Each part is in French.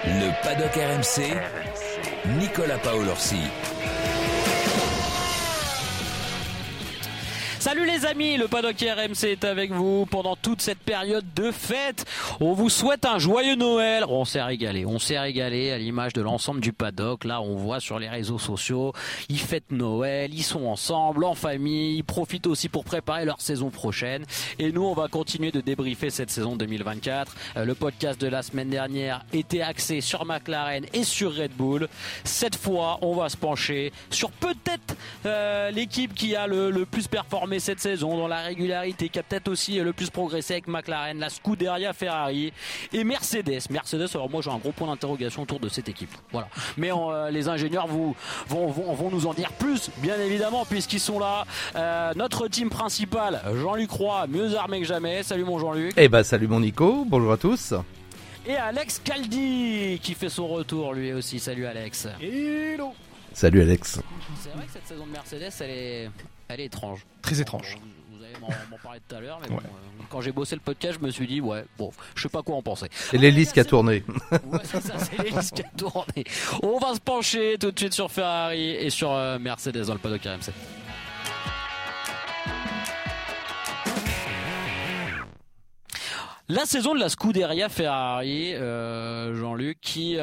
Le paddock RMC, Nicolas Paolorsi. Salut les amis, le paddock RMC est avec vous pendant toute cette période de fête. On vous souhaite un joyeux Noël. On s'est régalé à l'image de l'ensemble du paddock. Là, on voit sur les réseaux sociaux, ils fêtent Noël, ils sont ensemble, en famille, ils profitent aussi pour préparer leur saison prochaine. Et nous, on va continuer de débriefer cette saison 2024. Le podcast de la semaine dernière était axé sur McLaren et sur Red Bull. Cette fois, on va se pencher sur peut-être l'équipe qui a le plus performé cette saison dans la régularité, qui a peut-être aussi le plus progressé avec McLaren, la Scuderia Ferrari et Mercedes. Alors moi j'ai un gros point d'interrogation autour de cette équipe. Voilà. Mais les ingénieurs vont nous en dire plus, bien évidemment, puisqu'ils sont là. Notre team principal, Jean-Luc Roy, mieux armé que jamais. Salut mon Jean-Luc. Salut mon Nico, bonjour à tous. Et Alex Caldi qui fait son retour lui aussi. Salut Alex. Hello. Salut Alex. C'est vrai que cette saison de Mercedes, elle est étrange. Très étrange. Vous allez m'en parler tout à l'heure, mais bon, quand j'ai bossé le podcast, je me suis dit, je sais pas quoi en penser. C'est l'hélice qui a tourné. Ouais, c'est ça, c'est l'hélice qui a tourné. On va se pencher tout de suite sur Ferrari et sur Mercedes dans le paddock RMC. La saison de la Scuderia Ferrari, Jean-Luc, qui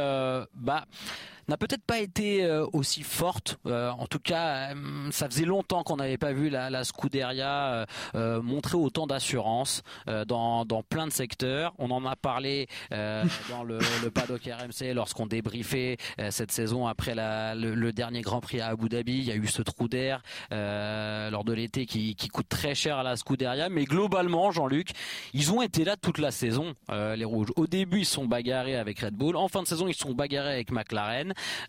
n'a peut-être pas été aussi forte. En tout cas, ça faisait longtemps qu'on n'avait pas vu la Scuderia montrer autant d'assurance dans plein de secteurs. On en a parlé dans le paddock RMC lorsqu'on débriefait cette saison après le dernier Grand Prix à Abu Dhabi. Il y a eu ce trou d'air lors de l'été qui coûte très cher à la Scuderia. Mais globalement, Jean-Luc, ils ont été là toute la saison, les Rouges. Au début, ils se sont bagarrés avec Red Bull. En fin de saison, ils se sont bagarrés avec McLaren.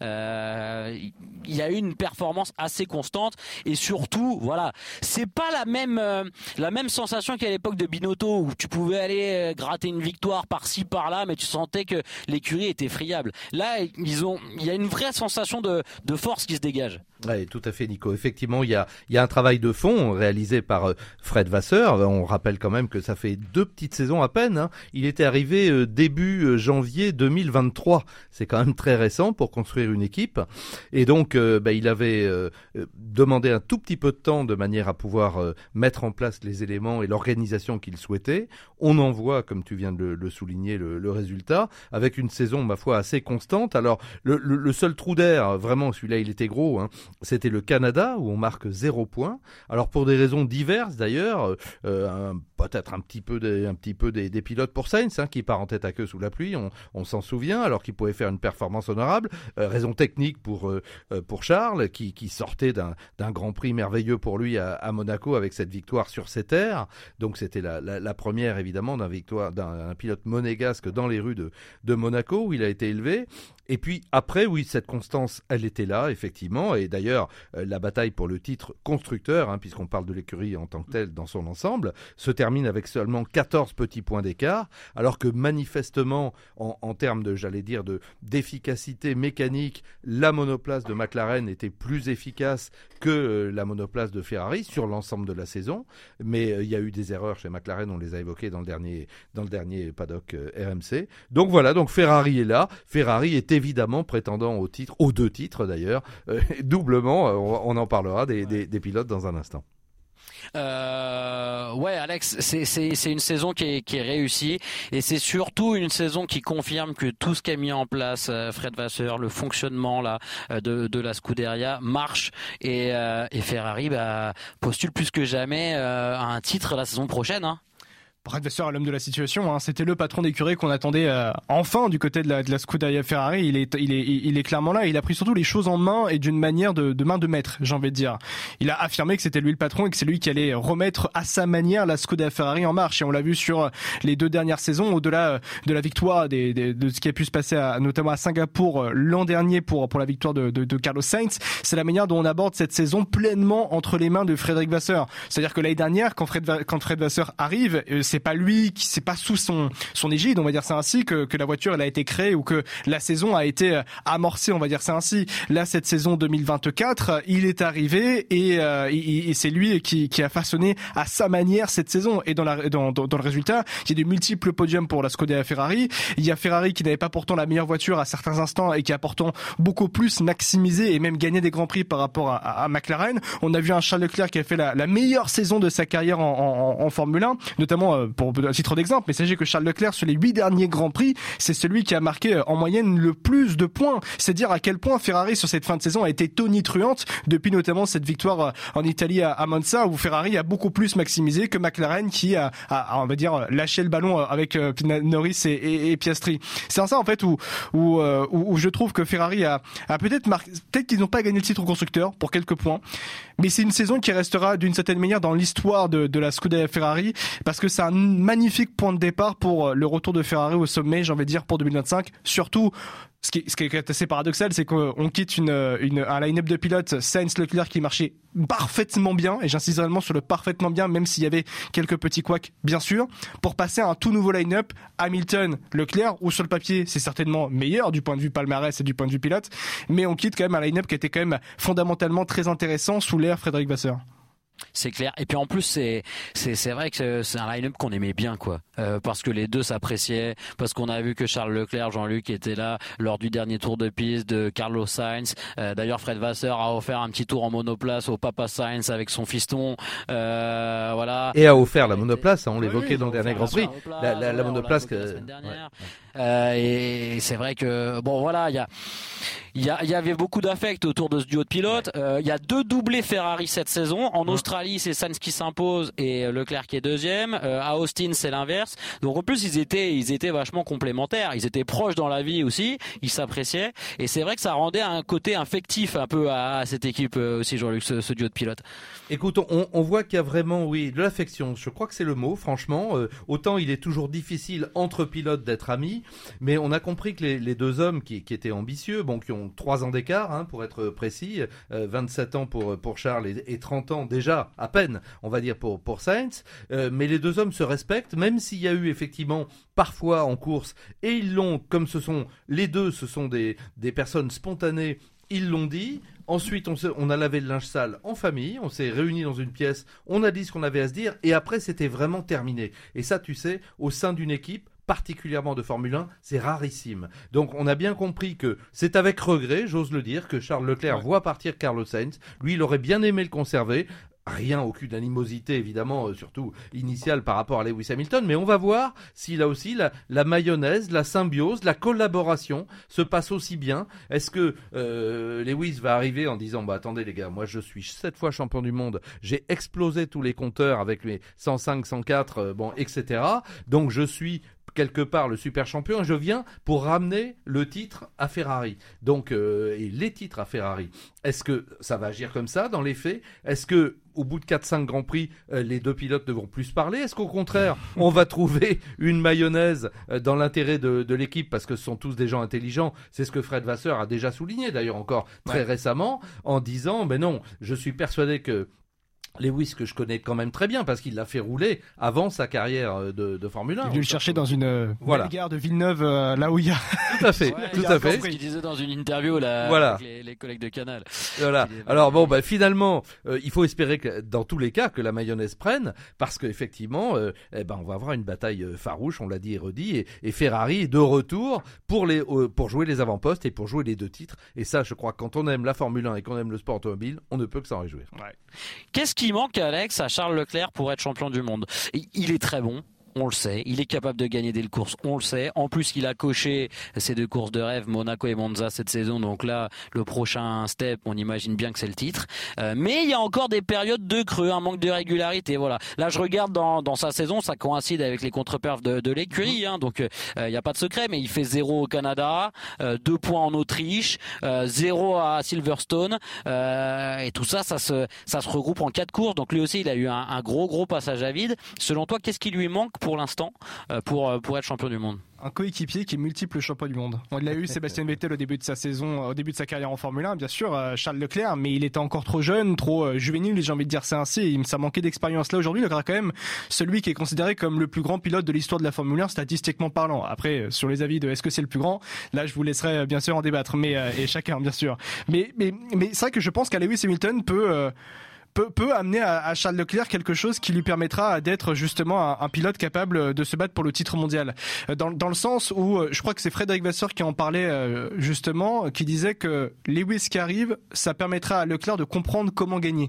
Il y a eu une performance assez constante et surtout c'est pas la même sensation qu'à l'époque de Binotto où tu pouvais aller gratter une victoire par-ci par-là mais tu sentais que l'écurie était friable. Là il y a une vraie sensation de force qui se dégage. Oui, tout à fait Nico. Effectivement, il y a un travail de fond réalisé par Fred Vasseur. On rappelle quand même que ça fait 2 petites saisons à peine, hein. Il était arrivé début janvier 2023. C'est quand même très récent pour construire une équipe. Et donc, il avait demandé un tout petit peu de temps de manière à pouvoir mettre en place les éléments et l'organisation qu'il souhaitait. On en voit, comme tu viens de le souligner, le résultat, avec une saison, ma foi, assez constante. Alors, le seul trou d'air, vraiment, celui-là, il était gros, hein. C'était le Canada où on marque 0 points. Alors pour des raisons diverses d'ailleurs, peut-être un petit peu des pilotes pour Sainz qui part en tête à queue sous la pluie, on s'en souvient, alors qu'il pouvait faire une performance honorable. Raison technique pour Charles qui sortait d'un Grand Prix merveilleux pour lui à Monaco avec cette victoire sur ses terres. Donc c'était la première évidemment d'un pilote monégasque dans les rues de Monaco où il a été élevé. Et puis après, oui, cette constance, elle était là, effectivement. Et d'ailleurs, la bataille pour le titre constructeur, puisqu'on parle de l'écurie en tant que telle dans son ensemble, se termine avec seulement 14 petits points d'écart, alors que manifestement, en termes d'efficacité mécanique, la monoplace de McLaren était plus efficace que la monoplace de Ferrari sur l'ensemble de la saison. Mais il y a eu des erreurs chez McLaren, on les a évoquées dans le dernier paddock RMC. Donc voilà, donc Ferrari est là. Ferrari est évidemment prétendant aux 2 titres d'ailleurs, doublement, on en parlera des pilotes dans un instant. Alex, c'est une saison qui est réussie et c'est surtout une saison qui confirme que tout ce qu'a mis en place Fred Vasseur, le fonctionnement de la Scuderia marche et Ferrari postule plus que jamais à un titre la saison prochaine. Fred Vasseur est l'homme de la situation, C'était le patron d'écurie qu'on attendait enfin du côté de la Scuderia Ferrari. Il est clairement là. Il a pris surtout les choses en main et d'une manière de main de maître, j'ai envie de dire. Il a affirmé que c'était lui le patron et que c'est lui qui allait remettre à sa manière la Scuderia Ferrari en marche. Et on l'a vu sur les 2 dernières saisons, au-delà de la victoire de ce qui a pu se passer notamment à Singapour l'an dernier pour la victoire de Carlos Sainz. C'est la manière dont on aborde cette saison pleinement entre les mains de Frédéric Vasseur. C'est-à-dire que l'année dernière, quand Fred Vasseur arrive, c'est c'est pas lui, c'est pas sous son égide, on va dire c'est ainsi que la voiture elle a été créée ou que la saison a été amorcée, on va dire c'est ainsi. Là cette saison 2024, il est arrivé et c'est lui qui a façonné à sa manière cette saison et dans le résultat, il y a de multiples podiums pour la Scuderia Ferrari. Il y a Ferrari qui n'avait pas pourtant la meilleure voiture à certains instants et qui a pourtant beaucoup plus maximisé et même gagné des grands prix par rapport à McLaren. On a vu un Charles Leclerc qui a fait la meilleure saison de sa carrière en Formule 1, notamment pour un titre d'exemple. Mais sachez que Charles Leclerc sur les 8 derniers grands prix, c'est celui qui a marqué en moyenne le plus de points. C'est dire à quel point Ferrari sur cette fin de saison a été tonitruante depuis notamment cette victoire en Italie à Monza où Ferrari a beaucoup plus maximisé que McLaren qui a on va dire lâché le ballon avec Norris et Piastri. C'est en ça en fait où je trouve que Ferrari a peut-être qu'ils n'ont pas gagné le titre au constructeur pour quelques points, mais c'est une saison qui restera d'une certaine manière dans l'histoire de la Scuderia Ferrari parce que c'est un magnifique point de départ pour le retour de Ferrari au sommet, j'ai envie de dire pour 2025, surtout. Ce qui est assez paradoxal, c'est qu'on quitte un line-up de pilotes Sainz, Leclerc qui marchait parfaitement bien, et j'insiste vraiment sur le parfaitement bien, même s'il y avait quelques petits couacs, bien sûr, pour passer à un tout nouveau line-up Hamilton, Leclerc, où sur le papier c'est certainement meilleur du point de vue palmarès et du point de vue pilote, mais on quitte quand même un line-up qui était quand même fondamentalement très intéressant sous l'ère Frédéric Vasseur. C'est clair. Et puis en plus c'est vrai que c'est un line-up qu'on aimait bien quoi, parce que les deux s'appréciaient, parce qu'on a vu que Charles Leclerc, Jean-Luc était là lors du dernier tour de piste de Carlos Sainz. D'ailleurs Fred Vasseur a offert un petit tour en monoplace au papa Sainz avec son fiston, voilà. Et a offert la monoplace, on l'évoquait dans le dernier Grand Prix, la monoplace la semaine dernière. Et c'est vrai que bon voilà, il y avait beaucoup d'affect autour de ce duo de pilotes. Il y a 2 doublés Ferrari cette saison. En Australie, c'est Sainz qui s'impose et Leclerc qui est deuxième. À Austin, c'est l'inverse. Donc en plus, ils étaient vachement complémentaires. Ils étaient proches dans la vie aussi. Ils s'appréciaient. Et c'est vrai que ça rendait un côté affectif un peu à cette équipe aussi, Jean-Luc, ce duo de pilotes. Écoute, on voit qu'il y a vraiment, oui, de l'affection. Je crois que c'est le mot, franchement. Autant il est toujours difficile entre pilotes d'être amis, mais on a compris que les deux hommes qui étaient ambitieux, bon, qui ont 3 ans d'écart, hein, pour être précis, 27 ans pour Charles et 30 ans déjà, à peine, on va dire, pour Sainz, mais les deux hommes se respectent, même s'il y a eu effectivement parfois en course, et ils l'ont, comme ce sont des personnes spontanées, ils l'ont dit. Ensuite, on a lavé le linge sale en famille, on s'est réunis dans une pièce, on a dit ce qu'on avait à se dire, et après, c'était vraiment terminé. Et ça, tu sais, au sein d'une équipe, particulièrement de Formule 1, c'est rarissime. Donc on a bien compris que c'est avec regret, j'ose le dire, que Charles Leclerc voit partir Carlos Sainz. Lui, il aurait bien aimé le conserver. Aucune animosité évidemment, surtout initiale par rapport à Lewis Hamilton, mais on va voir si là aussi la mayonnaise, la symbiose, la collaboration se passe aussi bien. Est-ce que Lewis va arriver en disant attendez les gars, moi je suis 7 fois champion du monde, j'ai explosé tous les compteurs avec mes 105, 104, etc. Donc je suis quelque part le super champion, je viens pour ramener le titre à Ferrari. Donc et les titres à Ferrari. Est-ce que ça va agir comme ça dans les faits? Est-ce que au bout de 4-5 Grands Prix, les deux pilotes ne vont plus se parler? Est-ce qu'au contraire, on va trouver une mayonnaise dans l'intérêt de l'équipe, parce que ce sont tous des gens intelligents? C'est ce que Fred Vasseur a déjà souligné, d'ailleurs encore très récemment, en disant, non, je suis persuadé que Lewis, que je connais quand même très bien parce qu'il l'a fait rouler avant sa carrière de Formule 1. Il est venu le chercher dans une gare de Villeneuve, là où il y a... Tout à fait, tout à fait. Ce qu'il disait dans une interview là, avec les collègues de Canal. Voilà. Alors finalement, il faut espérer que dans tous les cas que la mayonnaise prenne, parce qu'effectivement, on va avoir une bataille farouche, on l'a dit et redit, et Ferrari est de retour pour jouer les avant-postes et pour jouer les 2 titres. Et ça, je crois que quand on aime la Formule 1 et qu'on aime le sport automobile, on ne peut que s'en réjouir. Ouais. Qu'est-ce qui manque, Alex, à Charles Leclerc pour être champion du monde? Il est très bon. On le sait, il est capable de gagner des courses, on le sait. En plus, il a coché ces 2 courses de rêve, Monaco et Monza cette saison. Donc là, le prochain step, on imagine bien que c'est le titre. Mais il y a encore des périodes de creux, un manque de régularité. Voilà. Là, je regarde dans sa saison, ça coïncide avec les contre-perfs de l'écurie. Hein, donc, il n'y a pas de secret, mais il fait 0 au Canada, 2 points en Autriche, 0 à Silverstone. Et tout ça, ça se regroupe en 4 courses. Donc lui aussi, il a eu un gros passage à vide. Selon toi, qu'est-ce qui lui manque pour l'instant pour être champion du monde? un coéquipier qui est multiple champion du monde. On l'a eu Sébastien Vettel au début de sa saison, au début de sa carrière en Formule 1, bien sûr, Charles Leclerc, mais il était encore trop jeune, trop juvénile, j'ai envie de dire c'est ainsi, ça manquait d'expérience là aujourd'hui. Leclerc est quand même celui qui est considéré comme le plus grand pilote de l'histoire de la Formule 1 statistiquement parlant. Après, sur les avis de est-ce que c'est le plus grand, là je vous laisserai bien sûr en débattre, mais et chacun bien sûr. Mais c'est vrai que je pense qu'à Lewis Hamilton peut amener à Charles Leclerc quelque chose qui lui permettra d'être justement un pilote capable de se battre pour le titre mondial. Dans le sens où, je crois que c'est Frédéric Vasseur qui en parlait justement, qui disait que Lewis qui arrive, ça permettra à Leclerc de comprendre comment gagner.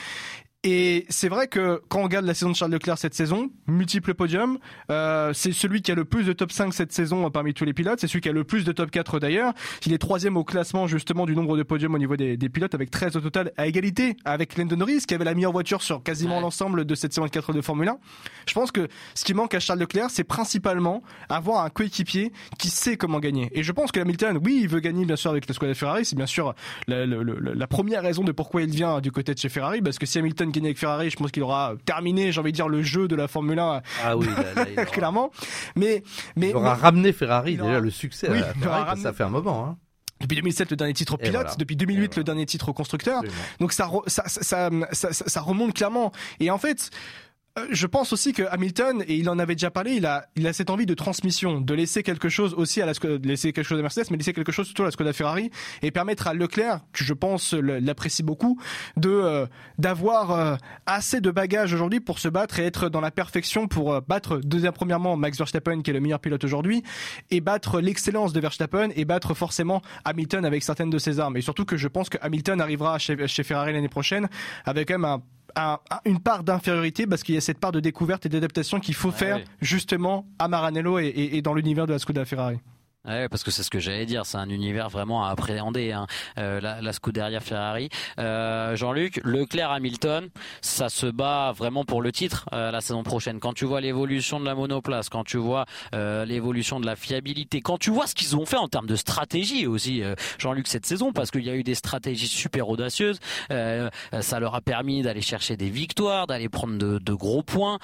Et c'est vrai que quand on regarde la saison de Charles Leclerc cette saison, multiples podiums, c'est celui qui a le plus de top 5 cette saison parmi tous les pilotes, c'est celui qui a le plus de top 4 d'ailleurs. Il est 3e au classement justement du nombre de podiums au niveau des pilotes avec 13 au total, à égalité avec Lando Norris qui avait la meilleure voiture sur quasiment l'ensemble de cette saison de 4 de Formule 1. Je pense que ce qui manque à Charles Leclerc, c'est principalement avoir un coéquipier qui sait comment gagner. Et je pense que Hamilton, oui, il veut gagner bien sûr avec la Squadra Ferrari, c'est bien sûr la première raison de pourquoi il vient du côté de chez Ferrari, parce que si Hamilton gagner avec Ferrari, je pense qu'il aura terminé, j'ai envie de dire, le jeu de la Formule 1. Ah oui, là, il aura... clairement. Mais il aura ramené Ferrari, déjà le succès oui, à Ferrari, ça fait un moment. Hein. Depuis 2007, le dernier titre pilote. Voilà. Depuis 2008, le dernier titre constructeur. Absolument. Donc ça remonte clairement. Et en fait, je pense aussi que Hamilton, et il en avait déjà parlé, il a cette envie de transmission, de laisser quelque chose aussi à laisser quelque chose à Mercedes, mais laisser quelque chose surtout à la Skoda Ferrari, et permettre à Leclerc, que je pense l'apprécie beaucoup, d'avoir assez de bagages aujourd'hui pour se battre et être dans la perfection pour battre premièrement Max Verstappen qui est le meilleur pilote aujourd'hui, et battre l'excellence de Verstappen et battre forcément Hamilton avec certaines de ses armes. Et surtout que je pense que Hamilton arrivera chez Ferrari l'année prochaine avec quand même une part d'infériorité, parce qu'il y a cette part de découverte et d'adaptation qu'il faut faire justement à Maranello et dans l'univers de la Scuderia Ferrari. Ouais, parce que c'est ce que j'allais dire, c'est un univers vraiment à appréhender, hein. La Scuderia Ferrari. Jean-Luc, Leclerc-Hamilton, ça se bat vraiment pour le titre la saison prochaine. Quand tu vois l'évolution de la monoplace, quand tu vois l'évolution de la fiabilité, quand tu vois ce qu'ils ont fait en termes de stratégie aussi, Jean-Luc, cette saison, parce qu'il y a eu des stratégies super audacieuses, ça leur a permis d'aller chercher des victoires, d'aller prendre de gros points.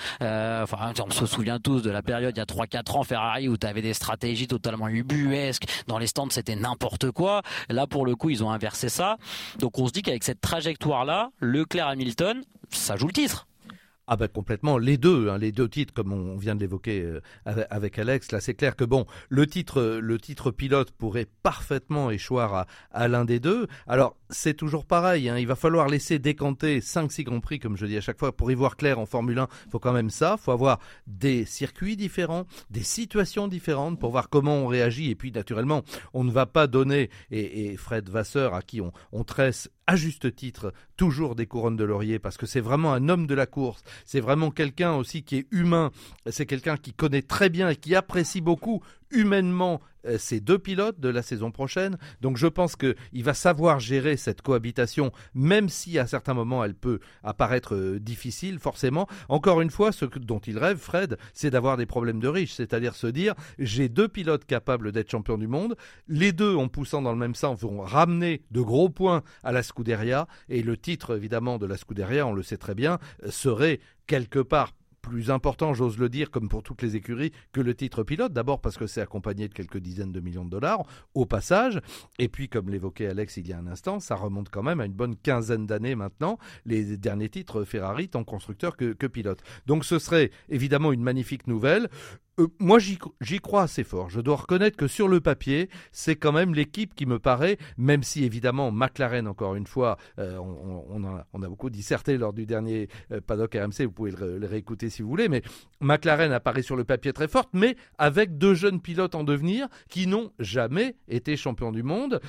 On se souvient tous de la période il y a 3-4 ans Ferrari où tu avais des stratégies totalement buesque, dans les stands c'était n'importe quoi. Là pour le coup ils ont inversé ça, donc on se dit qu'avec cette trajectoire là, Leclerc-Hamilton, ça joue le titre. Ah ben complètement, les deux titres comme on vient de l'évoquer avec Alex, là c'est clair que bon, le titre pilote pourrait parfaitement échoir à l'un des deux. Alors c'est toujours pareil, hein, il va falloir laisser décanter 5-6 Grands Prix comme je dis à chaque fois pour y voir clair en Formule 1. Il faut quand même faut avoir des circuits différents, des situations différentes pour voir comment on réagit, et puis naturellement on ne va pas donner, et Fred Vasseur à qui on tresse à juste titre toujours des couronnes de laurier, parce que c'est vraiment un homme de la course, c'est vraiment quelqu'un aussi qui est humain, c'est quelqu'un qui connaît très bien et qui apprécie beaucoup humainement ces deux pilotes de la saison prochaine. Donc je pense qu'il va savoir gérer cette cohabitation, même si à certains moments elle peut apparaître difficile forcément. Encore une fois, ce dont il rêve, Fred, c'est d'avoir des problèmes de riches, c'est-à-dire se dire j'ai deux pilotes capables d'être champions du monde, les deux en poussant dans le même sens vont ramener de gros points à la Scuderia, et le titre évidemment de la Scuderia, on le sait très bien, serait quelque part plus important, j'ose le dire, comme pour toutes les écuries, que le titre pilote. D'abord parce que c'est accompagné de quelques dizaines de millions de dollars au passage. Et puis, comme l'évoquait Alex il y a un instant, ça remonte quand même à une bonne quinzaine d'années maintenant, les derniers titres Ferrari, tant constructeur que pilote. Donc ce serait évidemment une magnifique nouvelle. Moi, j'y crois assez fort. Je dois reconnaître que sur le papier, c'est quand même l'équipe qui me paraît, même si évidemment McLaren, encore une fois, on a beaucoup disserté lors du dernier Paddock RMC, vous pouvez le réécouter si vous voulez, mais McLaren apparaît sur le papier très forte, mais avec deux jeunes pilotes en devenir qui n'ont jamais été champions du monde,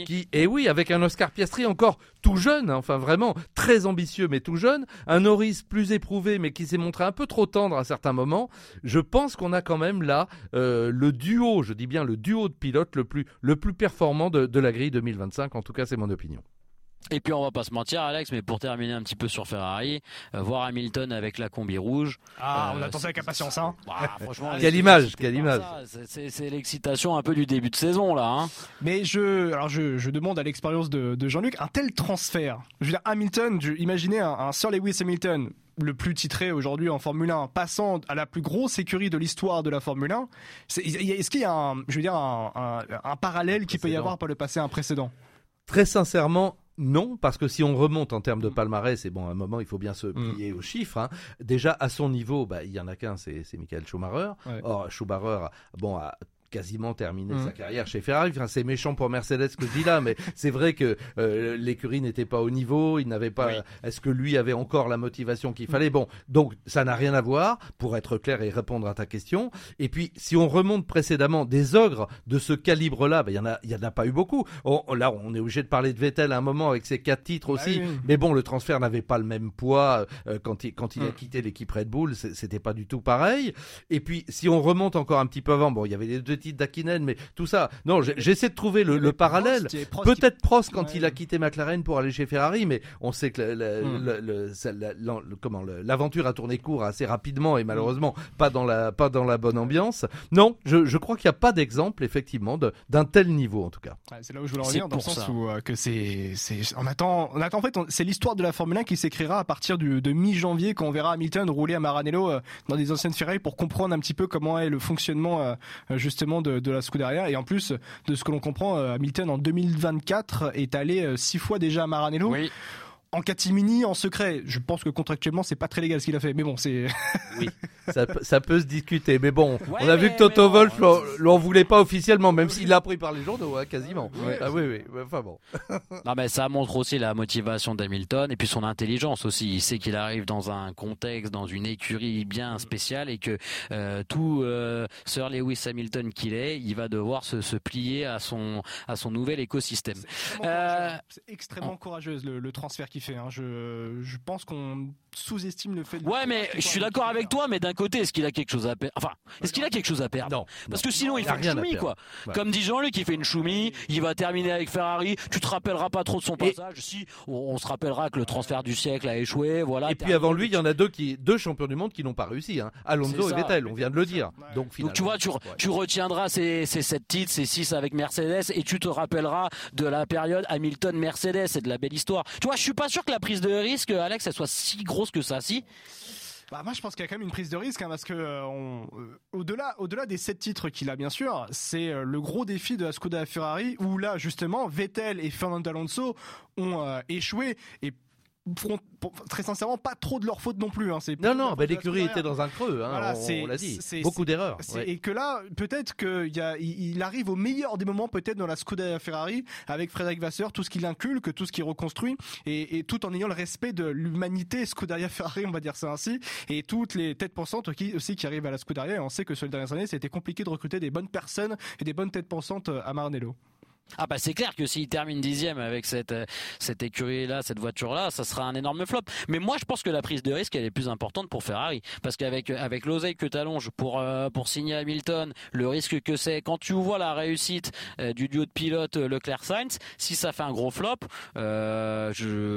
avec un Oscar Piastri encore tout jeune, hein, enfin vraiment très ambitieux mais tout jeune, un Norris plus éprouvé mais qui s'est montré un peu trop tendre à certains moments. Je pense qu'on a quand même là le duo, je dis bien le duo de pilotes le plus performant de la grille 2025, en tout cas c'est mon opinion. Et puis on va pas se mentir, Alex, mais pour terminer un petit peu sur Ferrari, voir Hamilton avec la combi rouge. On attend ça avec impatience, hein. Franchement, quelle image. C'est l'excitation un peu du début de saison là, hein. Mais je demande à l'expérience de Jean-Luc un tel transfert. Je veux dire, Hamilton, imaginez un Sir Lewis Hamilton le plus titré aujourd'hui en Formule 1, passant à la plus grosse écurie de l'histoire de la Formule 1, est-ce qu'il y a un parallèle qui peut y avoir par le passé, un précédent? Très sincèrement, non, parce que si on remonte en termes de palmarès, et bon, à un moment, il faut bien se plier aux chiffres. Hein. Déjà, à son niveau, il y en a qu'un, c'est Michael Schumacher. Ouais. Or, Schumacher, a quasiment terminé sa carrière chez Ferrari. Enfin, c'est méchant pour Mercedes ce que je dis là, mais c'est vrai que l'écurie n'était pas au niveau, il n'avait pas. Oui. Est-ce que lui avait encore la motivation qu'il fallait? Bon, donc ça n'a rien à voir. Pour être clair et répondre à ta question. Et puis, si on remonte précédemment, des ogres de ce calibre-là, il y en a pas eu beaucoup. Là, on est obligé de parler de Vettel à un moment avec ses 4 titres aussi. Oui. Mais bon, le transfert n'avait pas le même poids quand il a quitté l'équipe Red Bull. C'était pas du tout pareil. Et puis, si on remonte encore un petit peu avant, il y avait les 2 titres d'Hakkinen, mais tout ça. Non, j'essaie de trouver le parallèle. Peut-être Prost quand il a quitté McLaren pour aller chez Ferrari, mais on sait que l'aventure a tourné court assez rapidement et malheureusement pas dans la bonne ambiance. Non, je crois qu'il n'y a pas d'exemple effectivement d'un tel niveau en tout cas. Ouais, c'est là où je voulais en venir, dans le sens où que on attend en fait c'est l'histoire de la Formule 1 qui s'écrira à partir de mi-janvier quand on verra Hamilton rouler à Maranello dans des anciennes Ferrari pour comprendre un petit peu comment est le fonctionnement justement de la Scuderia. Et en plus de ce que l'on comprend, Hamilton en 2024 est allé 6 fois déjà à Maranello. Oui. En catimini, en secret. Je pense que contractuellement, c'est pas très légal ce qu'il a fait. Mais bon, c'est... Oui, ça peut se discuter. Mais bon, on a vu que Toto Wolff l'en voulait pas officiellement, même s'il l'a pris par les journaux, quasiment. Ouais. Ah oui. Enfin bon. Non, mais ça montre aussi la motivation d'Hamilton et puis son intelligence aussi. Il sait qu'il arrive dans un contexte, dans une écurie bien spéciale et que tout Sir Lewis Hamilton qu'il est, il va devoir se plier à son nouvel écosystème. C'est extrêmement courageuse le transfert qu'il fait. Hein. Je pense qu'on sous-estime le fait. Ouais, mais je suis d'accord avec toi, mais d'un côté, est-ce qu'il a quelque chose à perdre? Enfin, est-ce qu'il a quelque chose à perdre? Non. Parce que sinon, il fait une choumie, quoi. Ouais. Comme dit Jean-Luc, il fait une choumie, il va terminer avec Ferrari. Tu te rappelleras pas trop de son passage. Si, on se rappellera que le transfert du siècle a échoué. Voilà. Et puis avant lui, il y en a deux champions du monde qui n'ont pas réussi. Hein. Alonso et Vettel, on vient de le dire. Ouais. Donc tu vois, tu retiendras ces 7 titres, ces 6 avec Mercedes, et tu te rappelleras de la période Hamilton-Mercedes. C'est de la belle histoire. Tu vois, je suis pas sûr que la prise de risque, Alex, elle soit si grosse que ça. Si. Moi je pense qu'il y a quand même une prise de risque parce que au-delà des 7 titres qu'il a bien sûr, c'est le gros défi de la Scuderia Ferrari où là justement Vettel et Fernando Alonso ont échoué et très sincèrement pas trop de leur faute non plus. Hein. Non, l'écurie était dans un creux, hein, voilà, on l'a dit. Beaucoup d'erreurs. Ouais. Et que là, peut-être qu'il arrive au meilleur des moments, peut-être dans la Scuderia Ferrari, avec Frédéric Vasseur, tout ce qu'il inculque, tout ce qu'il reconstruit, et tout en ayant le respect de l'humanité Scuderia Ferrari, on va dire ça ainsi, et toutes les têtes pensantes qui arrivent à la Scuderia, et on sait que sur les dernières années, c'était compliqué de recruter des bonnes personnes et des bonnes têtes pensantes à Maranello. Ah c'est clair que s'il termine 10e avec cette écurie-là, cette voiture-là, ça sera un énorme flop. Mais moi je pense que la prise de risque elle est plus importante pour Ferrari parce qu'avec l'oseille que t'allonges pour signer Hamilton, le risque que c'est quand tu vois la réussite du duo de pilotes Leclerc-Sainz, si ça fait un gros flop, là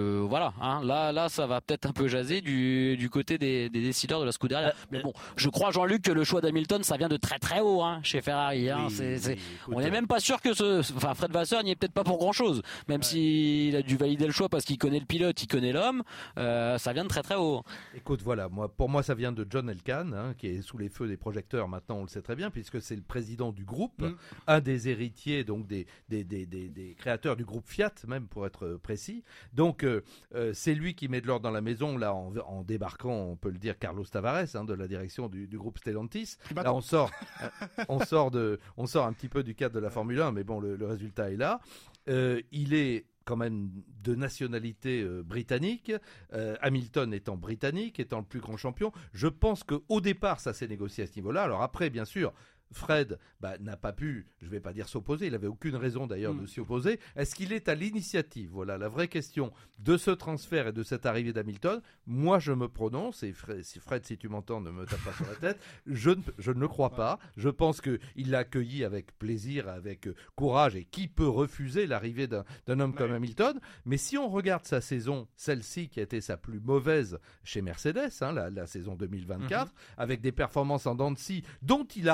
ça va peut-être un peu jaser du côté des décideurs de la Scuderia. Mais bon, je crois Jean-Luc que le choix d'Hamilton ça vient de très très haut chez Ferrari. Hein. On n'est même pas sûr que Fred Vasseur n'y est peut-être pas pour grand chose, même s'il a dû valider le choix parce qu'il connaît le pilote, il connaît l'homme, ça vient de très très haut. Écoute, voilà, pour moi ça vient de John Elkann, qui est sous les feux des projecteurs maintenant, on le sait très bien, puisque c'est le président du groupe, un des héritiers donc des créateurs du groupe Fiat, même pour être précis. Donc c'est lui qui met de l'ordre dans la maison, là en débarquant, on peut le dire, Carlos Tavares, de la direction du groupe Stellantis. Là on sort un petit peu du cadre de la Formule 1, mais bon, le résultat est là. Il est quand même de nationalité britannique, Hamilton étant britannique, étant le plus grand champion. Je pense qu'au départ, ça s'est négocié à ce niveau-là. Alors après, bien sûr, Fred n'a pas pu, je ne vais pas dire s'opposer, il n'avait aucune raison d'ailleurs de s'y opposer. Est-ce qu'il est à l'initiative? Voilà la vraie question de ce transfert et de cette arrivée d'Hamilton. Moi je me prononce, et Fred si tu m'entends ne me tape pas sur la tête, je ne le crois pas. Je pense qu'il l'a accueilli avec plaisir, avec courage, et qui peut refuser l'arrivée d'un homme comme Hamilton. Mais si on regarde sa saison, celle-ci qui a été sa plus mauvaise chez Mercedes, la saison 2024, avec des performances en dents de scie dont il a reconnu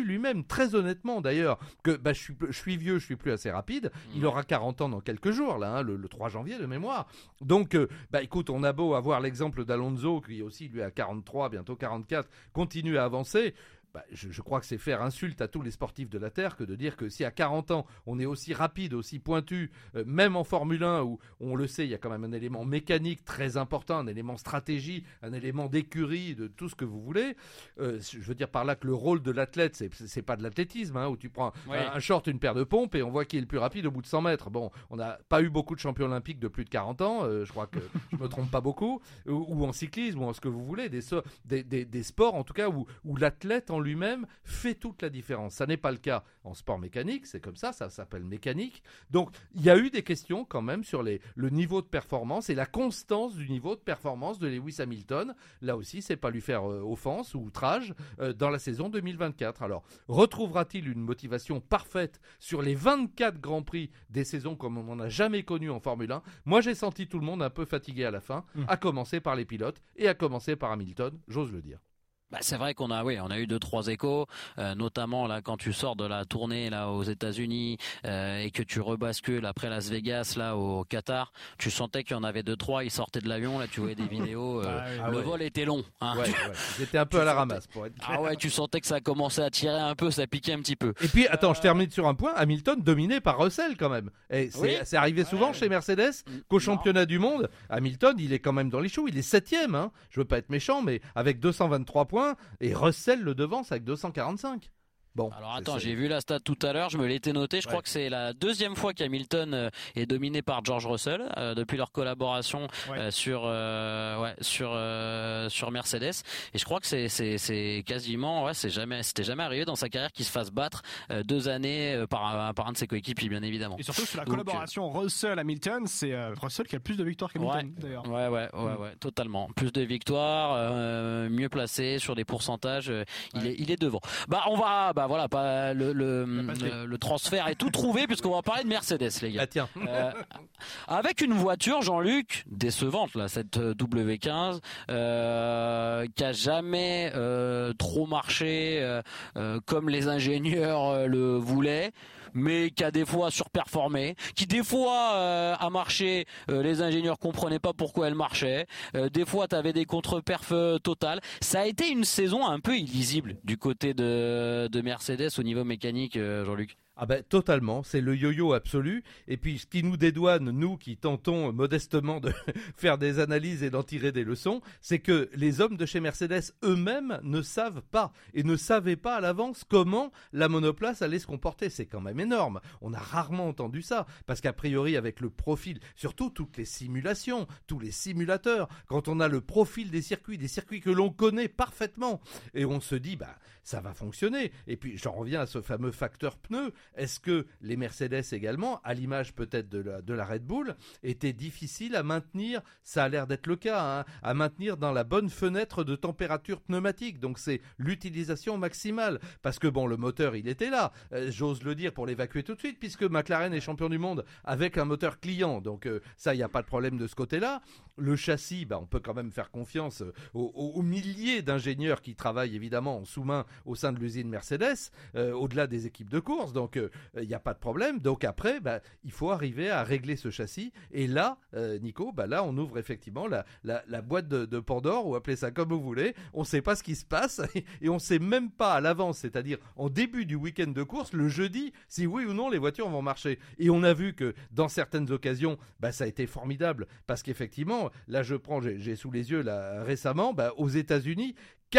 reconnu lui-même, très honnêtement d'ailleurs, que je suis vieux, je suis plus assez rapide. Il aura 40 ans dans quelques jours, là, hein, le 3 janvier de mémoire. Donc, écoute, on a beau avoir l'exemple d'Alonso, qui aussi, lui, à 43, bientôt 44, continue à avancer. Je crois que c'est faire insulte à tous les sportifs de la Terre que de dire que si à 40 ans on est aussi rapide, aussi pointu, même en Formule 1 où on le sait, il y a quand même un élément mécanique très important, un élément stratégie, un élément d'écurie, de tout ce que vous voulez. Je veux dire par là que le rôle de l'athlète, c'est pas de l'athlétisme, hein, où tu prends un short, une paire de pompes et on voit qui est le plus rapide au bout de 100 mètres. Bon, on n'a pas eu beaucoup de champions olympiques de plus de 40 ans, je crois que je me trompe pas beaucoup, ou en cyclisme, ou en ce que vous voulez, des sports en tout cas où l'athlète en lui-même fait toute la différence. Ça n'est pas le cas en sport mécanique, c'est comme ça s'appelle mécanique. Donc il y a eu des questions quand même sur le niveau de performance et la constance du niveau de performance de Lewis Hamilton. Là aussi, c'est pas lui faire offense ou outrage dans la saison 2024. Alors, retrouvera-t-il une motivation parfaite sur les 24 Grands Prix des saisons comme on n'en a jamais connu en Formule 1? Moi, j'ai senti tout le monde un peu fatigué à la fin, à commencer par les pilotes et à commencer par Hamilton, j'ose le dire. C'est vrai qu'on a eu 2-3 échos, notamment là quand tu sors de la tournée là aux États-Unis et que tu rebascules après Las Vegas là au Qatar, tu sentais qu'il y en avait 2-3, ils sortaient de l'avion, là tu voyais des vidéos, vol était long. Hein. J'étais un peu à la ramasse pour être clair. Tu sentais que ça commençait à tirer un peu, ça piquait un petit peu. Et puis attends, je termine sur un point, Hamilton dominé par Russell quand même. Et c'est arrivé souvent chez Mercedes qu'au championnat du monde, Hamilton il est quand même dans les choux, il est 7ème, hein. Je veux pas être méchant, mais avec 223 points. Et Russell le devance avec 245. Bon, alors attends, j'ai vu la stat tout à l'heure, je me l'étais noté, je crois que c'est la deuxième fois qu'Hamilton est dominé par George Russell depuis leur collaboration sur Mercedes, et je crois que c'est quasiment c'était jamais arrivé dans sa carrière qu'il se fasse battre 2 années par un de ses coéquipiers bien évidemment. Et surtout sur la collaboration Russell-Hamilton, c'est Russell qui a le plus de victoires qu'Hamilton d'ailleurs. Ouais, totalement. Plus de victoires, mieux placé sur des pourcentages, il est devant. Le transfert est tout trouvé puisqu'on va parler de Mercedes, les gars. Tiens. Avec une voiture, Jean-Luc, décevante là, cette W15, qui a jamais trop marché comme les ingénieurs le voulaient, mais qui a des fois surperformé, qui des fois a marché, les ingénieurs comprenaient pas pourquoi elle marchait, des fois t'avais des contre-perfs totales. Ça a été une saison un peu illisible du côté de Mercedes au niveau mécanique, Jean-Luc. Totalement, c'est le yo-yo absolu. Et puis ce qui nous dédouane, nous qui tentons modestement de faire des analyses et d'en tirer des leçons, c'est que les hommes de chez Mercedes eux-mêmes ne savent pas et ne savaient pas à l'avance comment la monoplace allait se comporter. C'est quand même énorme. On a rarement entendu ça parce qu'a priori avec le profil, surtout toutes les simulations, tous les simulateurs, quand on a le profil des circuits que l'on connaît parfaitement et on se dit ça va fonctionner. Et puis j'en reviens à ce fameux facteur pneu. Est-ce que les Mercedes également, à l'image peut-être de la Red Bull, étaient difficiles à maintenir? Ça a l'air d'être le cas, hein, à maintenir dans la bonne fenêtre de température pneumatique. Donc c'est l'utilisation maximale. Parce que le moteur, il était là. J'ose le dire pour l'évacuer tout de suite, puisque McLaren est champion du monde avec un moteur client. Donc ça, il n'y a pas de problème de ce côté-là. Le châssis, on peut quand même faire confiance aux milliers d'ingénieurs qui travaillent évidemment en sous-main au sein de l'usine Mercedes, au-delà des équipes de course. Donc il n'y a pas de problème. Donc après, il faut arriver à régler ce châssis. Et là, Nico, là on ouvre effectivement la boîte de Pandore, ou appelez ça comme vous voulez. On ne sait pas ce qui se passe et on ne sait même pas à l'avance, c'est-à-dire en début du week-end de course, le jeudi, si oui ou non les voitures vont marcher. Et on a vu que dans certaines occasions, ça a été formidable parce qu'effectivement, là j'ai sous les yeux là, récemment, aux États-Unis,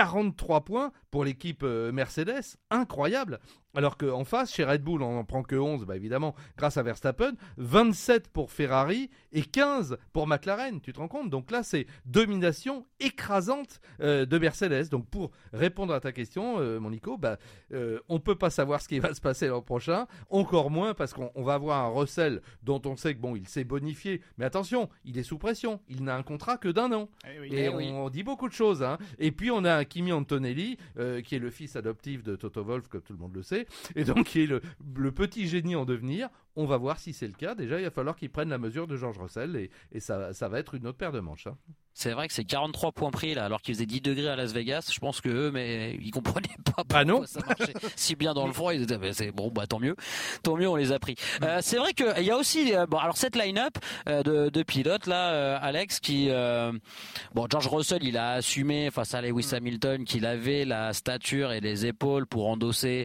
43 points pour l'équipe Mercedes, incroyable. Alors qu'en face, chez Red Bull, on n'en prend que 11, évidemment, grâce à Verstappen, 27 pour Ferrari et 15 pour McLaren, tu te rends compte? Donc là, c'est domination écrasante de Mercedes. Donc pour répondre à ta question, mon Nico, on ne peut pas savoir ce qui va se passer l'an prochain, encore moins parce qu'on va avoir un Russell dont on sait que il s'est bonifié, mais attention, il est sous pression, il n'a un contrat que d'1 an. On dit beaucoup de choses, hein. Et puis on a un Kimi Antonelli, qui est le fils adoptif de Toto Wolff, comme tout le monde le sait, et donc qui est le petit génie en devenir. On va voir si c'est le cas. Déjà, il va falloir qu'ils prennent la mesure de George Russell et ça va être une autre paire de manches. Hein. C'est vrai que c'est 43 points pris là, alors qu'il faisait 10 degrés à Las Vegas. Je pense que eux, mais ils comprenaient pas pourquoi non. ça marchait si bien dans le froid. Ils disaient, c'est bon, tant mieux, on les a pris. C'est vrai qu'il y a aussi, alors cette line-up de pilotes là, Alex, qui, George Russell, il a assumé face à Lewis Hamilton qu'il avait la stature et les épaules pour endosser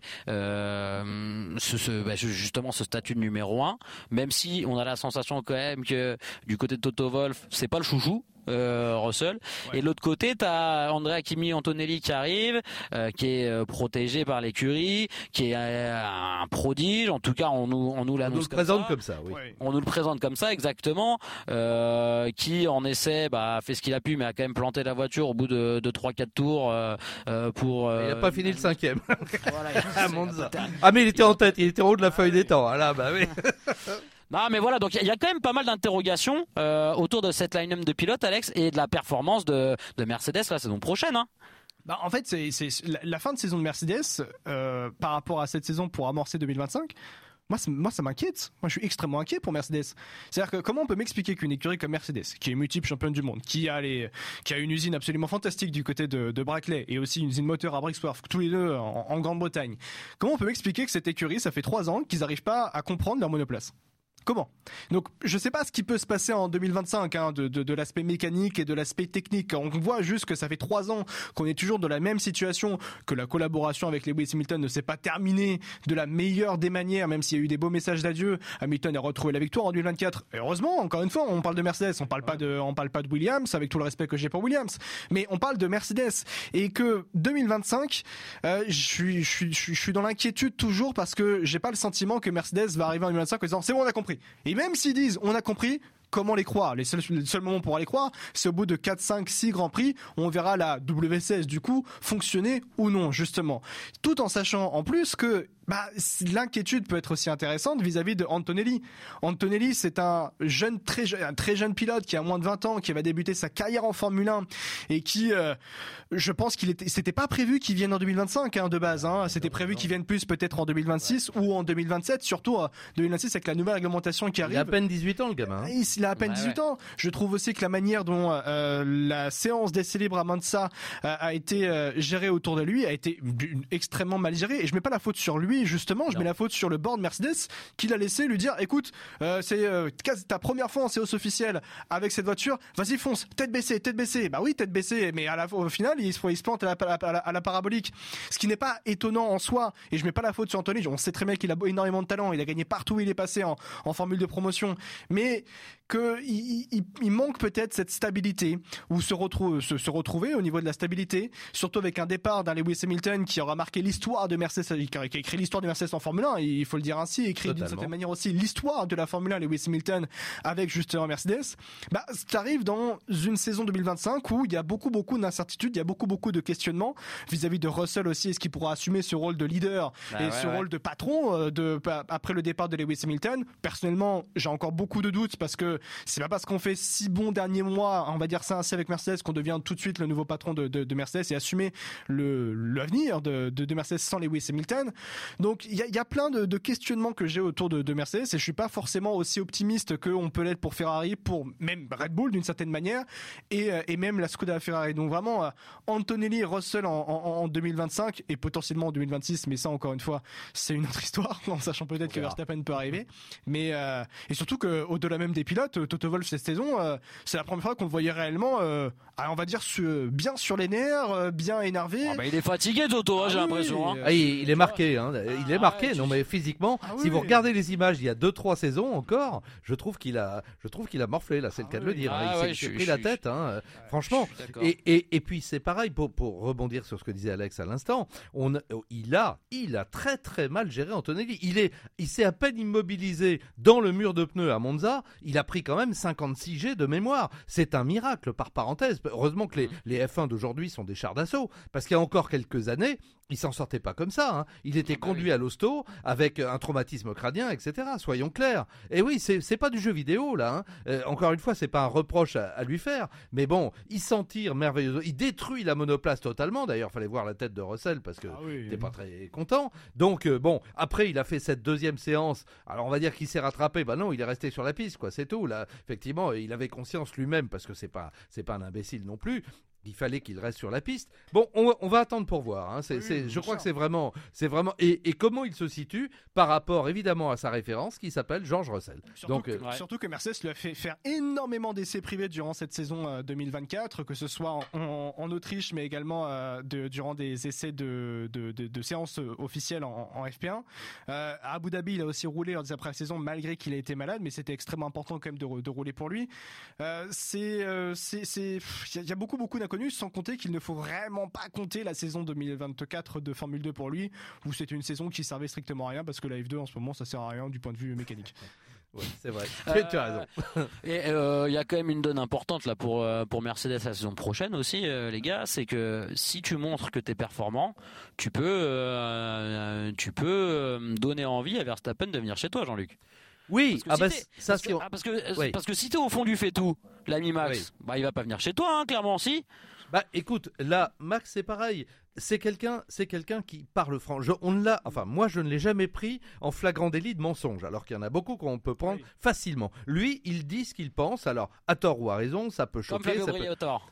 justement ce statut de numéro 1, même si on a la sensation quand même que du côté de Toto Wolff, c'est pas le chouchou. Russell. Ouais. Et de l'autre côté, t'as Andrea Kimi Antonelli qui arrive, qui est protégé par l'écurie, qui est un prodige. En tout cas, on nous l'annonce comme ça. Oui. On nous le présente comme ça, exactement. Qui en essai, fait ce qu'il a pu, mais a quand même planté la voiture au bout de 3-4 tours pour. Il n'a pas fini le 5e. Voilà, à Monza. Mais il était en tête, il était en haut de la feuille des temps. Là, oui. Non, mais voilà, donc il y a quand même pas mal d'interrogations autour de cette line-up de pilotes, Alex, et de la performance de Mercedes la saison prochaine. Hein. En fait, c'est la fin de saison de Mercedes par rapport à cette saison pour amorcer 2025. Moi, ça m'inquiète. Moi, je suis extrêmement inquiet pour Mercedes. C'est-à-dire que comment on peut m'expliquer qu'une écurie comme Mercedes, qui est multiple championne du monde, qui a une usine absolument fantastique du côté de Brackley et aussi une usine moteur à Brixworth, tous les deux en Grande-Bretagne, comment on peut m'expliquer que cette écurie, ça fait 3 ans qu'ils n'arrivent pas à comprendre leur monoplace ? Comment ? Donc, je sais pas ce qui peut se passer en 2025 de l'aspect mécanique et de l'aspect technique. On voit juste que ça fait 3 ans qu'on est toujours dans la même situation, que la collaboration avec Lewis Hamilton ne s'est pas terminée de la meilleure des manières, même s'il y a eu des beaux messages d'adieu. Hamilton a retrouvé la victoire en 2024. Et heureusement, encore une fois, on parle de Mercedes, on parle pas de Williams, avec tout le respect que j'ai pour Williams, mais on parle de Mercedes. Et que 2025, je suis dans l'inquiétude toujours parce que j'ai pas le sentiment que Mercedes va arriver en 2025 en disant c'est bon, on a compris. Et même s'ils disent on a compris, comment les croire ? Le seul moment pour les croire, c'est au bout de 4, 5, 6 Grands Prix, on verra la W16 du coup fonctionner ou non, justement. Tout en sachant en plus que l'inquiétude peut être aussi intéressante vis-à-vis de Antonelli. Antonelli, c'est un très jeune pilote qui a moins de 20 ans, qui va débuter sa carrière en Formule 1 et qui, je pense c'était pas prévu qu'il vienne en 2025 de base. C'était prévu qu'il vienne plus peut-être en 2026 ou en 2027, surtout 2026 avec la nouvelle réglementation qui arrive. Il a à peine 18 ans le gamin. Il a à peine 18 ans. Je trouve aussi que la manière dont la séance d'essai libre à Monza a été gérée autour de lui a été extrêmement mal gérée, et je mets pas la faute sur lui. Justement, je mets la faute sur le board Mercedes qui l'a laissé lui dire écoute, c'est ta première fois en séance officielle avec cette voiture, vas-y fonce, tête baissée. Bah oui, tête baissée, mais au final il se plante à la parabolique, ce qui n'est pas étonnant en soi, et je mets pas la faute sur Anthony. On sait très bien qu'il a énormément de talent, il a gagné partout où il est passé en formule de promotion, mais qu'il manque peut-être cette stabilité, ou se retrouver au niveau de la stabilité, surtout avec un départ d'un Lewis Hamilton qui aura marqué l'histoire de Mercedes, qui a écrit l'histoire de Mercedes en Formule 1, il faut le dire ainsi, écrit d'une certaine manière aussi l'histoire de la Formule 1, Lewis Hamilton avec justement Mercedes. Ça arrive dans une saison 2025 où il y a beaucoup d'incertitudes, il y a beaucoup de questionnements vis-à-vis de Russell aussi, est-ce qu'il pourra assumer ce rôle de leader rôle de patron après le départ de Lewis Hamilton. Personnellement, j'ai encore beaucoup de doutes, parce que c'est pas parce qu'on fait 6 bons derniers mois, on va dire ça ainsi, avec Mercedes, qu'on devient tout de suite le nouveau patron de Mercedes et assumer l'avenir de Mercedes sans Lewis Hamilton. Donc il y a plein de questionnements que j'ai autour de Mercedes, et je suis pas forcément aussi optimiste qu'on peut l'être pour Ferrari, pour même Red Bull d'une certaine manière, et même la Scuderia Ferrari. Donc vraiment Antonelli et Russell en 2025 et potentiellement en 2026, mais ça encore une fois c'est une autre histoire, en sachant peut-être que Verstappen peut arriver, mais et surtout que au-delà même des pilotes, Toto Wolff cette saison, c'est la première fois qu'on le voyait réellement on va dire bien sur les nerfs, bien énervé. Il est fatigué Toto, j'ai l'impression. Il est marqué, il est marqué. Non mais physiquement, si vous regardez les images il y a 2-3 saisons encore, je trouve qu'il a morflé là, c'est le cas de le dire. Il s'est pris la tête, franchement. Et puis c'est pareil pour rebondir sur ce que disait Alex à l'instant. Il a très très mal géré Antonelli. Il s'est à peine immobilisé dans le mur de pneus à Monza. Il a pris quand même 56 G de mémoire. C'est un miracle, par parenthèse. Heureusement que les F1 d'aujourd'hui sont des chars d'assaut, parce qu'il y a encore quelques années, il s'en sortait pas comme ça. Hein. Il était conduit à l'hosto avec un traumatisme crânien, etc. Soyons clairs. Et oui, c'est pas du jeu vidéo là. Hein. Encore une fois, c'est pas un reproche à lui faire. Mais bon, il s'en tire merveilleusement. Il détruit la monoplace totalement. D'ailleurs, fallait voir la tête de Russell parce que t'es pas très content. Donc bon, après il a fait cette deuxième séance. Alors on va dire qu'il s'est rattrapé. Bah non, il est resté sur la piste, quoi. C'est tout. Là, effectivement, il avait conscience lui-même parce que c'est pas un imbécile non plus. Il fallait qu'il reste sur la piste. Bon, on va attendre pour voir. Hein. Je crois que c'est vraiment. Et comment il se situe par rapport évidemment à sa référence qui s'appelle George Russell. Surtout que Mercedes lui a fait faire énormément d'essais privés durant cette saison 2024, que ce soit en Autriche, mais également durant des essais de séances officielles en FP1. À Abu Dhabi, il a aussi roulé lors des après-saison malgré qu'il a été malade, mais c'était extrêmement important quand même de rouler pour lui. Il y a beaucoup d'inconnus. Sans compter qu'il ne faut vraiment pas compter la saison 2024 de Formule 2 pour lui, où c'est une saison qui servait strictement à rien parce que la F2 en ce moment ça sert à rien du point de vue mécanique. Ouais, c'est vrai. Tu as raison. Et il y a quand même une donne importante là pour Mercedes la saison prochaine aussi, les gars, c'est que si tu montres que tu es performant, tu peux donner envie à Verstappen de venir chez toi, Jean-Luc. Oui, parce que si t'es au fond du fait-tout, l'ami Max, il va pas venir chez toi, hein, clairement, si. Bah écoute, là Max c'est pareil. C'est quelqu'un qui parle franc. Moi je ne l'ai jamais pris en flagrant délit de mensonge, alors qu'il y en a beaucoup qu'on peut prendre facilement. Lui, il dit ce qu'il pense, alors à tort ou à raison, ça peut choquer. Comme Fabio tort.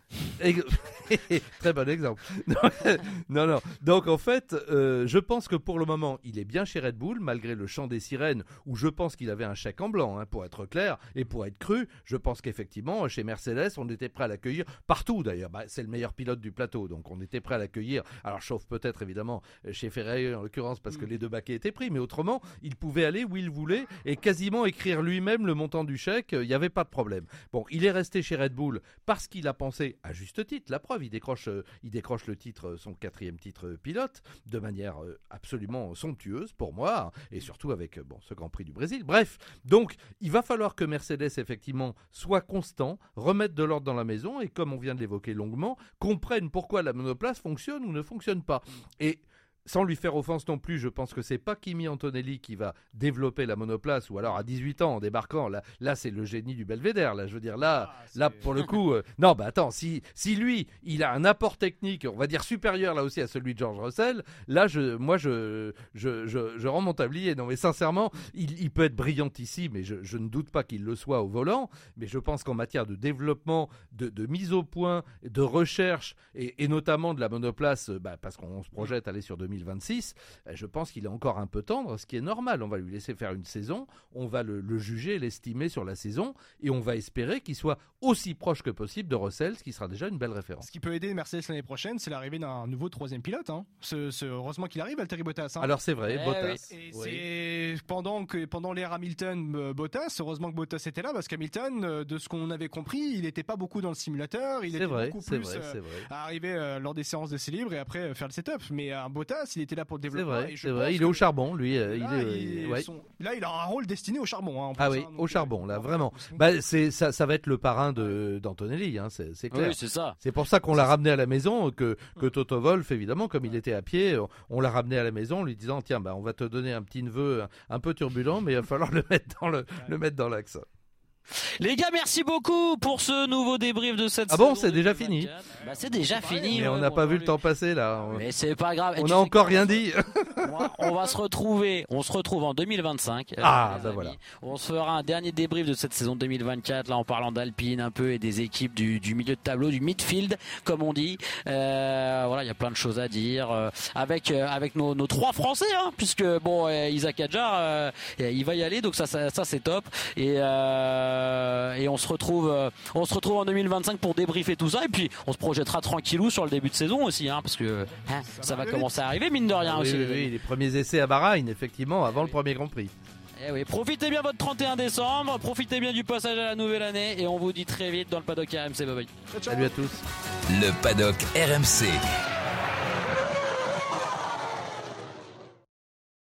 Très bon exemple. Non. Donc en fait, je pense que pour le moment, il est bien chez Red Bull, malgré le chant des sirènes, où je pense qu'il avait un chèque en blanc, hein, pour être clair et pour être cru. Je pense qu'effectivement, chez Mercedes, on était prêt à l'accueillir partout d'ailleurs. C'est le meilleur pilote du plateau, donc on était prêt à l'accueillir. Alors, sauf peut-être évidemment chez Ferrari en l'occurrence parce que les deux baquets étaient pris, mais autrement, il pouvait aller où il voulait et quasiment écrire lui-même le montant du chèque, il n'y avait pas de problème. Bon, il est resté chez Red Bull parce qu'il a pensé, à juste titre, la preuve, il décroche le titre, son 4e titre pilote, de manière absolument somptueuse pour moi, et surtout avec ce Grand Prix du Brésil. Bref, donc, il va falloir que Mercedes, effectivement, soit constant, remette de l'ordre dans la maison, et comme on vient de l'évoquer longuement, comprenne pourquoi la monoplace fonctionne ou ne fonctionne pas. Et sans lui faire offense non plus, je pense que c'est pas Kimi Antonelli qui va développer la monoplace, ou alors à 18 ans en débarquant, là c'est le génie du Belvédère, là je veux dire, là pour le coup, non bah attends, si lui il a un apport technique, on va dire supérieur là aussi à celui de George Russell, là je rends mon tablier. Non mais sincèrement, il peut être brillantissime, mais je ne doute pas qu'il le soit au volant, mais je pense qu'en matière de développement, de mise au point, de recherche, et notamment de la monoplace, parce qu'on se projette à aller sur 2026, je pense qu'il est encore un peu tendre, ce qui est normal. On va lui laisser faire une saison, on va le juger, l'estimer sur la saison, et on va espérer qu'il soit aussi proche que possible de Russell, ce qui sera déjà une belle référence. Ce qui peut aider Mercedes l'année prochaine, c'est l'arrivée d'un nouveau 3e pilote. Hein. Heureusement qu'il arrive, Valtteri Bottas. Hein. Alors c'est vrai, Bottas. Oui. C'est pendant l'ère Hamilton, Bottas, heureusement que Bottas était là, parce qu'Hamilton, de ce qu'on avait compris, il n'était pas beaucoup dans le simulateur, il était beaucoup plus à arriver lors des séances d'essai libre et après faire le setup. Mais Bottas, il était là pour le développement. C'est vrai, il est au charbon, lui. Là, il a un rôle destiné au charbon. Hein, au charbon, là, vraiment. Ça va être le parrain d'Antonelli, hein, c'est clair. Oui, c'est ça. C'est pour ça qu'on l'a ramené à la maison, que Toto Wolff, évidemment, comme il était à pied, on l'a ramené à la maison, lui disant, tiens, on va te donner un petit neveu un peu turbulent, mais il va falloir le mettre dans l'axe. Les gars, merci beaucoup pour ce nouveau débrief de cette saison. Ah bon, c'est déjà fini. C'est déjà fini. Mais on n'a pas vu le temps passer là. Mais c'est pas grave. On n'a encore rien dit. On va se retrouver. On se retrouve en 2025. Voilà. On se fera un dernier débrief de cette saison 2024 là en parlant d'Alpine un peu et des équipes du milieu de tableau, du midfield comme on dit. Voilà, il y a plein de choses à dire avec nos 3 Français, hein, puisque Isaac Hadjar il va y aller, donc ça c'est top. Et on se retrouve en 2025 pour débriefer tout ça, et puis on se projettera tranquillou sur le début de saison aussi, hein, parce que ça va commencer à arriver mine de rien aussi. Oui, les premiers essais à Bahreïn, effectivement, avant le premier Grand Prix. Oui, profitez bien votre 31 décembre, profitez bien du passage à la nouvelle année, et on vous dit très vite dans le paddock RMC. Bye bye. Salut à tous. Le paddock RMC.